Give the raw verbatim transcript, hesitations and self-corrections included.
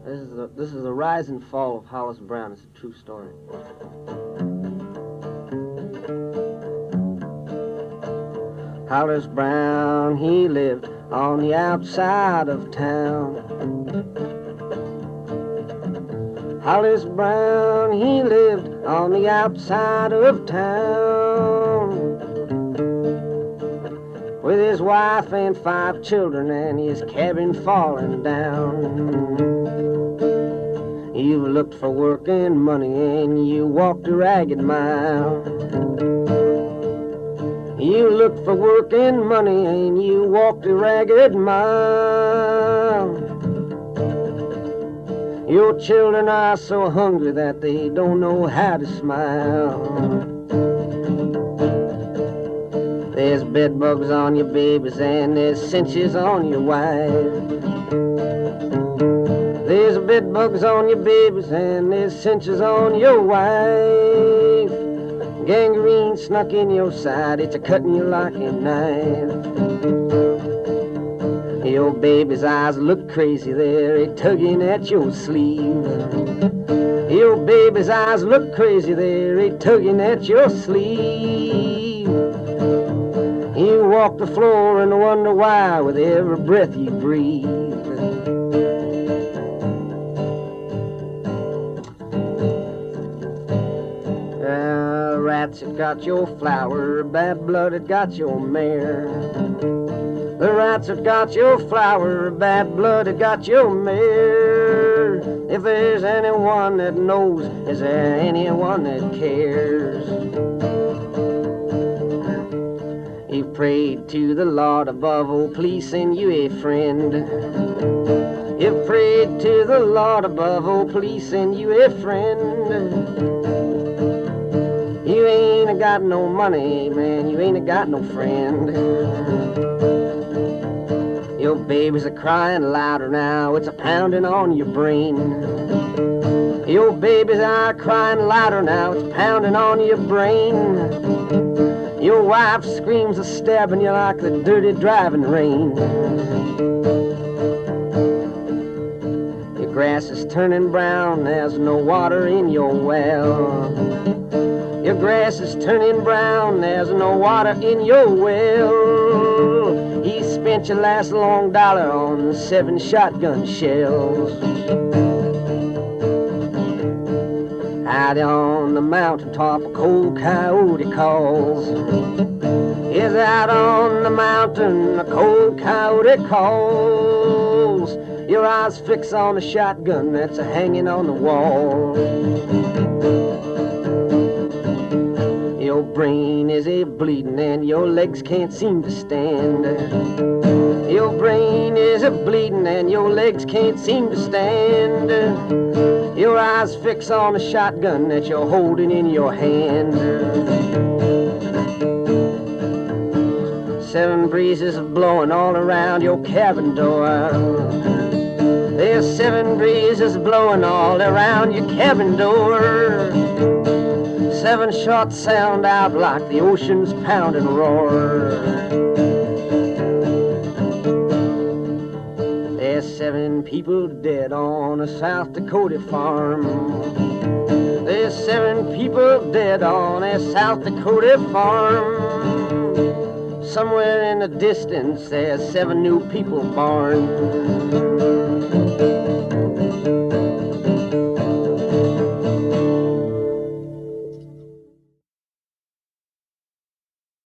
This is the this is the rise and fall of Hollis Brown. It's a true story. Hollis Brown, he lived on the outside of town. Hollis Brown, he lived on the outside of town, with his wife and five children and his cabin falling down. You looked for work and money and you walked a ragged mile. You looked for work and money and you walked a ragged mile. Your children are so hungry that they don't know how to smile. There's bed bugs on your babies and there's cinches on your wife. There's bed bugs on your babies and there's cinches on your wife. Gangrene snuck in your side, it's a cutting you like a knife. Your baby's eyes look crazy, they're a tugging at your sleeve. Your baby's eyes look crazy, they're a tugging at your sleeve. You walk the floor and wonder why with every breath you breathe. Uh, rats have got your flower, bad blood have got your mare. The rats have got your flower, bad blood have got your mare. If there's anyone that knows, is there anyone that cares? You've prayed to the Lord above, oh please send you a friend. You've prayed to the Lord above, oh please send you a friend. You ain't got no money, man, you ain't got no friend. Your babies are crying louder now, it's a pounding on your brain. Your babies are crying louder now, it's pounding on your brain. Your wife screams a stabbing you like the dirty driving rain. Your grass is turning brown, there's no water in your well. Your grass is turning brown, there's no water in your well. He spent your last long dollar on seven shotgun shells. Out on the mountaintop, a cold coyote calls. Is out on the mountain, a cold coyote calls. Your eyes fix on a shotgun that's a hanging on the wall. Your brain is a bleeding and your legs can't seem to stand. Your brain is a bleeding and your legs can't seem to stand. Your eyes fix on a shotgun that you're holding in your hand. Seven breezes are blowing all around your cabin door. There's seven breezes blowing all around your cabin door. Seven shots sound out like the ocean's pounding roar. There's seven people dead on a South Dakota farm. There's seven people dead on a South Dakota farm. Somewhere in the distance there's seven new people born.